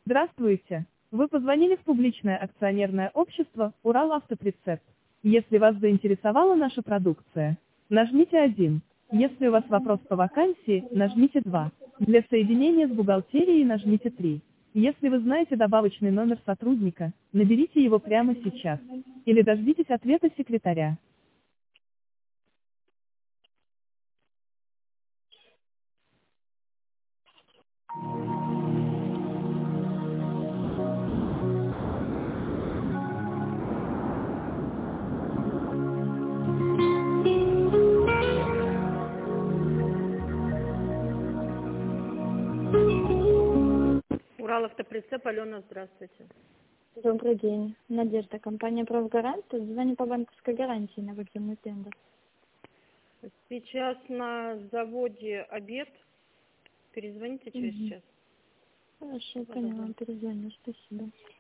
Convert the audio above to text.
Здравствуйте! Вы позвонили в публичное акционерное общество «Уралавтоприцеп». Если вас заинтересовала наша продукция, нажмите 1. Если у вас вопрос по вакансии, нажмите 2. Для соединения с бухгалтерией нажмите 3. Если вы знаете добавочный номер сотрудника, наберите его прямо сейчас. Или дождитесь ответа секретаря. Уралавтоприцеп, Алена, здравствуйте. Добрый день. Надежда, компания «Профгарант». Звоню по банковской гарантии на выбранный тендер. Сейчас на заводе обед. Перезвоните через час. Хорошо, поняла. Перезвоню. Спасибо.